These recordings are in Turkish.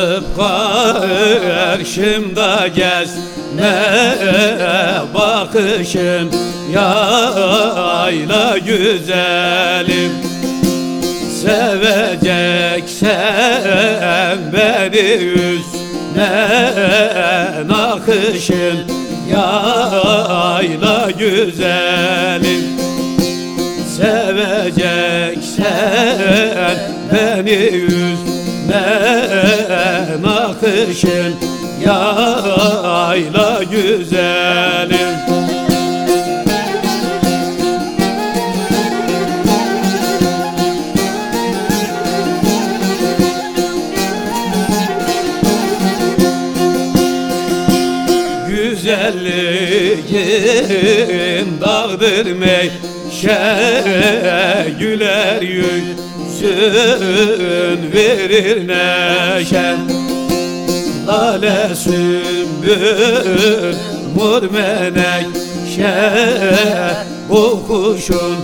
Çıkıp karşımda gezme bakışın yayla güzelim. Seveceksen beni üzme nakışın yayla güzelim. Seveceksen beni üzme nakışın yayla güzelim. Güzelliğin dağdır meşe, güler yüzün verir neşe. Lale sümbül mur menekşe, kokuşun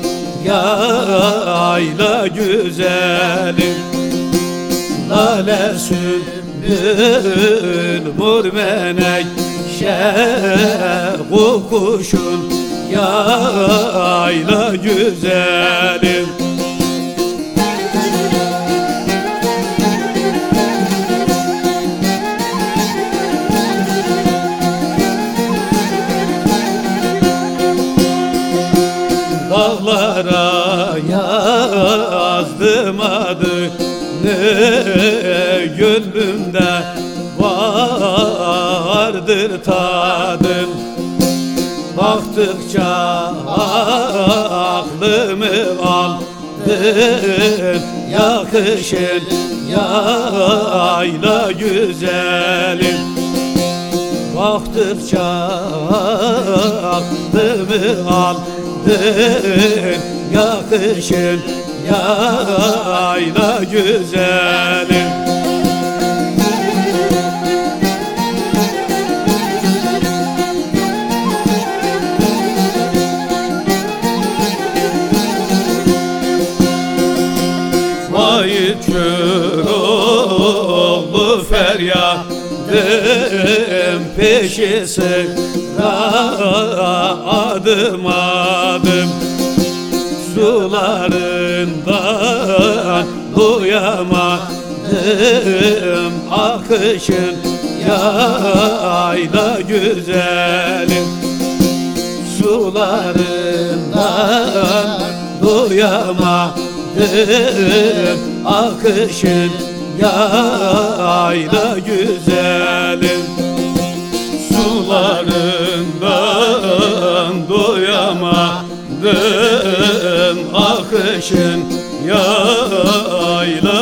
yayla güzelim. Lale sümbül mur menekşe, kokuşun yayla güzelim. Dağlara yazdım adını, gönlümde vardır tadın. Baktıkça aklımı aldın, yakışın yayla güzelim. Baktıkça aklımı aldın, yakışın yayla güzelim. Vay Köroğlu feryadım peşi sıra, adım adım sularından duyamadım akışın yayla güzelim. Sularından duyamadım akışın yayla güzelim. Sularından doyamadım akışın yayla